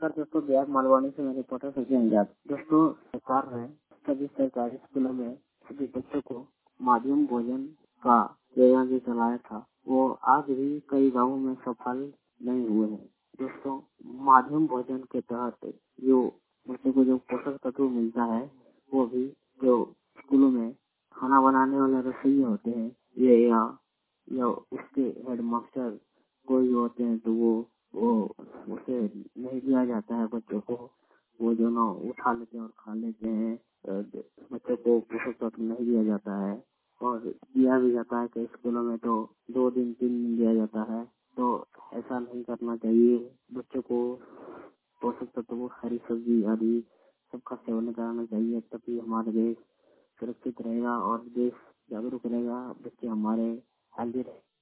नमस्कार दोस्तों, बिहार मालवानी से मैं रिपोर्टर सचिन अंजाद। दोस्तों, सरकार ने सभी सरकारी स्कूलों में सभी बच्चों को माध्यम भोजन का योजना जो चलाया था, वो आज भी कई गांवों में सफल नहीं हुए हैं। दोस्तों, माध्यम भोजन के तहत जो बच्चों को जो पोषक तत्व मिलता है, वो भी जो स्कूलों में खाना बनाने वाले रसोइये होते हैं, ये या उसके हेडमास्टर कोई होते हैं, तो वो उसे नहीं दिया जाता है बच्चों को। वो जो ना उठा लेते हैं और खा लेते हैं। बच्चों को पोषक तत्व नहीं दिया जाता है और दिया भी जाता है कि स्कूलों में तो 2 दिन 3 दिन दिया जाता है। तो ऐसा नहीं करना चाहिए। बच्चों को पोषक तत्व, हरी सब्जी आदि सबका सेवन कराना चाहिए, तभी हमारा देश सुरक्षित रहेगा और देश जागरूक रहेगा। बच्चे हमारे हेल्दी